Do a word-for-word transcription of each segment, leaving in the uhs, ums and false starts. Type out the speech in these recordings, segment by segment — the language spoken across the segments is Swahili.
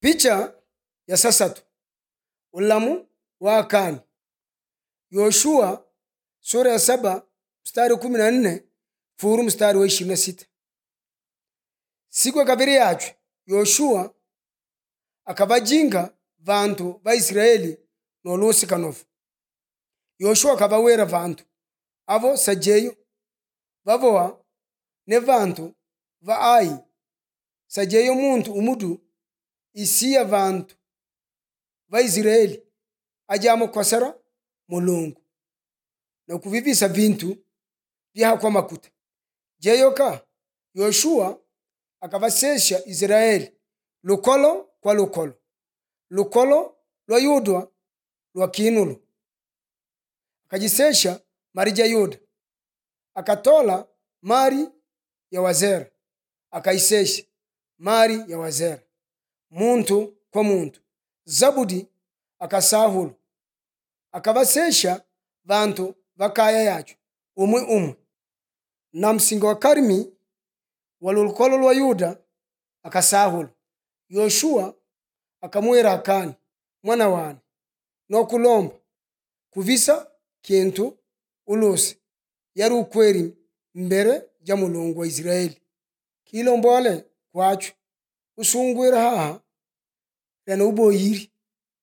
Picha ya sasatu. Ulamu wa Akani. Yoshua sura ya saba mstari kumi na nne furu mstari wa ishirini na sita. Siku ya kabiri yacu Yoshua akabajinga vantu ba Israeli nolusi kanofu. Yoshua akabawera vantu avo sajeyo vavoa ne vantu va Ai. Sajeyo muntu umudu isiya vantu va Israeli ajamo kosera mulungu na kuvivisa vintu vya kwa makuta. Jeyoka Yoshua akavasesha Israeli lukolo kwa lukolo, lukolo lwa Yudwa lwa kinulo. Akajisesha marija Yuda, akatola mari ya wazera, akaisesha mari ya wazera muntu kwa muntu. Zabudi akasahulu, akavasesha vantu vakaya yacu umwe umwe. Na msingo wa karmi walulukolo lwa Yuda akasahulu. Yoshua akamwera Akani mwana wane no kulomba kuvisa kintu ulusi yari ukweri mbere ja mulungu wa Israeli. Kilombole kwacu usungwira haha yana uboyiri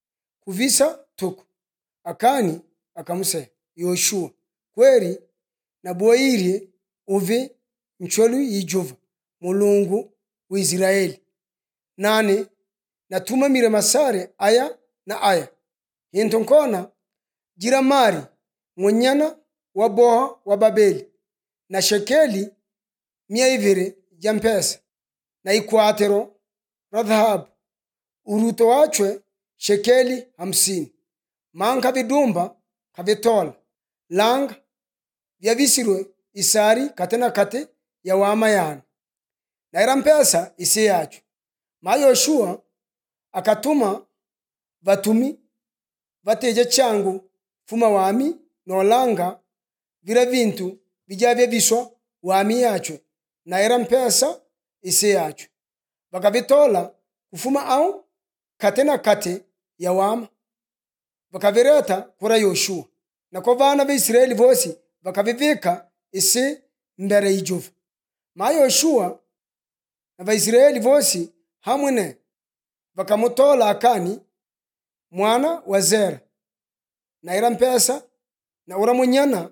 kuvisa tuku. Akani akamuse Yoshua, kweri na boyiri uvi mcholu yijuva mulungu wa Israeli. Nani natuma mire masare aya na aya. Hintu nkona jira mari munyana wa boha wa Babeli na shekeli mia ivire jampesa na ikwatero radhabu uruto wachwe shekeli hamsini. Manka vidumba kavitola langa vya visirwe isari katena kate ya wama yana na irampesa isi yacu. Ma Yoshua akatuma vatumi vateja changu fuma wami no langa vira vintu vijavye viswa wami yacu na irampesa isi yacu. Vakavitola kufuma au katena kate ya wama vakavireta kura Yoshua na kwa vana va Israeli vosi vakavivika isi mbere ijuva. Ma Yoshua na va Israeli vosi hamwene vakamutola Akani mwana wa Zera na irampesa na uramunyana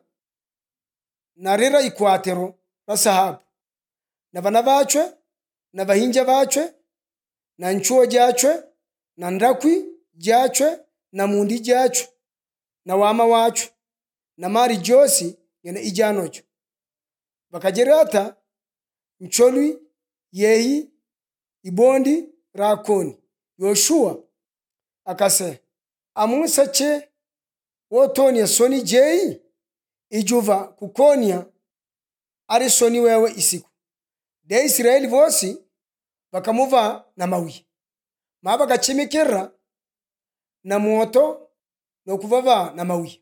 na rira ikwatero la sahabu na vana vachwe na vahinja vachwe na nchuo jachwe na ndakwi jachwe na mundi jachwe na wama wachwe na mari josi yana ijanocho. Vakajirata mcholwi yehi ibondi rakoni. Yoshua akase amusa che wotonia soni jei ijuva kukonia ari soni wewe isiku. De Israeli vosi vakamuva na mawi ma vakachimikira na moto no kuvava na mawi.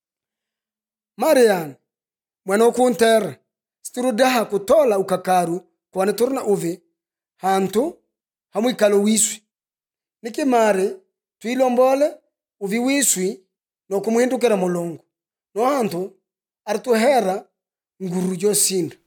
Marian mwana okuntera stirudaha kutola ukakaru kwa neturna uve hantu hamwikalo wiswi. Niki mare tuilombole uvi wiswi no kumuhindukira mulungu no hantu arituhera nguru josinda.